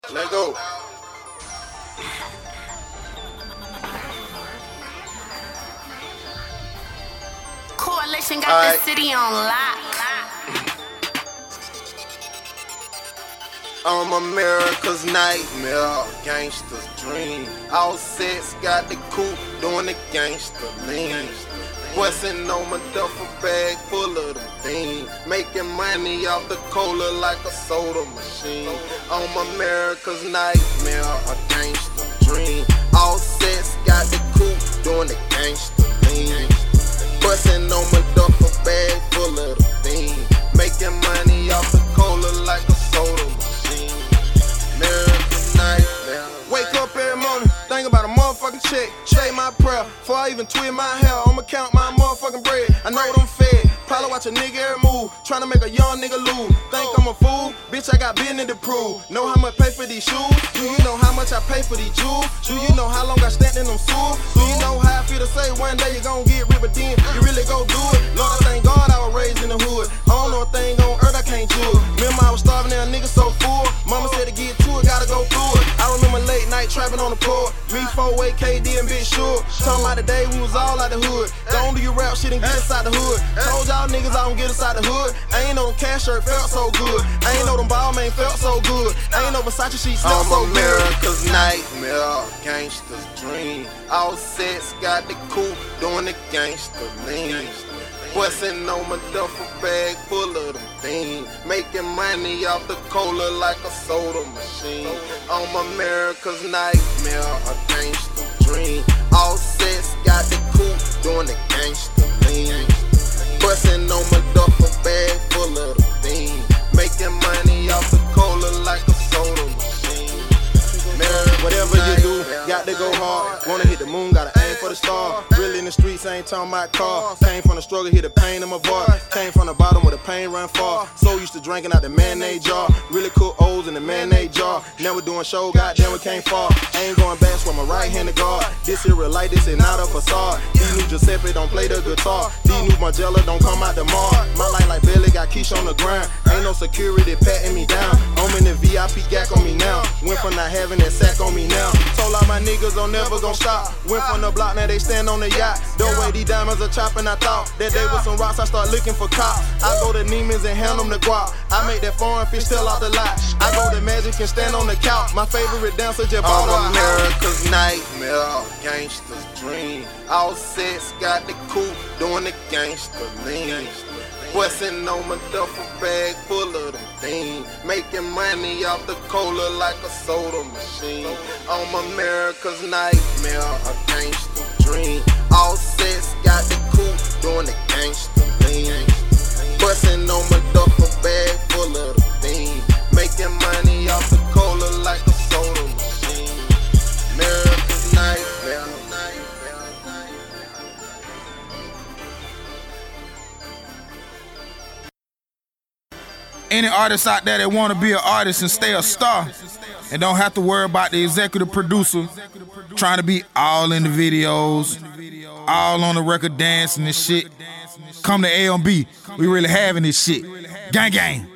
Let go. Coalition got the city on lock. I'm America's nightmare, gangster's dream. All sets got the coupe, doing the gangster lean. Bustin' on my duffel bag full of them beans. Making money off the cola like a soda machine. I'm America's nightmare, a gangster dream. All sets got the coupe, doing the gangster lean. Bustin' on my duffel bag full of them beans. Making money off the cola like a soda machine. America's nightmare. Wake up every morning, think about a motherfucking check. Say my prayer, before I even tweet my hair. I'ma count my motherfucking bread. I know them fed, probably watch a nigga every move. Tryna make a young nigga lose. Think I'm a fool? Bitch, I got business to prove. Know how much pay for these shoes? Do you know how much I pay for these jewels? Do you know how long I stand in them stools? Do you know how I feel to say one day you gon' get ripped, but then you really go do it? Lord, I thank God I was raised in the hood. I don't know a thing on earth I can't do it. Remember I was starving and a nigga so full. Mama said to get to it, gotta go through it. I remember late night trapping on the port. Me, 4-way, KD, and Big Sure. Talking about the day we was all out the hood. Don't do your rap shit and get us out the hood. Told y'all niggas I don't get us out the hood. I ain't know them cash shirt felt so good. I ain't know them ball man felt so good. I ain't know Versace sheets smell so good. America's nightmare, gangster's dream. All sets got the coupe, doing the gangster lean. Bustin' on my duffel bag full of them beans. Making money off the cola like a soda machine. I'm America's nightmare, a gangster dream. All sets got the coupe, doing the gangster lean. Bustin' on my duffel bag full of them beans. Making money off the cola like a soda machine. Whatever you do, got to go hard. Wanna hit the moon, gotta aim for the star. Really in the streets, ain't talking about car. Came from the struggle, hear the pain in my voice. Came from the bottom where the pain run far. So used to drinking out the mayonnaise jar. Really cook O's in the mayonnaise jar. Never doing show, goddamn we came far. Ain't going back, so I'm a right-handed guard. This here real light, this is not a facade. These new Giuseppe don't play the guitar. These new Margiela don't come out the mall. My life like Billy, got Keisha on the ground. Ain't no security patting me down. I'm in the VIP gack on me now. Went from not having that sack on me now. Told all my niggas I'm never gon' stop. Went from the block, now they stand on the yacht. The way these diamonds are chopping, I thought that they was some rocks, I start looking for cops. I go to Neiman's and hand them the guap. I make that foreign fish tell off the lot. I go to Magic and stand on the couch. My favorite dancer just bought her a house. America's nightmare, gangster's dream. All sets got the coupe, doing the gangster lean. Bustin' on my duffel bag full of them beans. Making money off the cola like a soda machine. I'm America's nightmare, a gangster dream. All sets got the coupe, doing the gangster lean. Bustin' on my duffel bag full of them beans. Making money off the cola like a soda machine. America's nightmare. Any artist out there that want to be an artist and stay a star and don't have to worry about the executive producer trying to be all in the videos, all on the record dancing and shit, come to A&B. We really having this shit. Gang gang.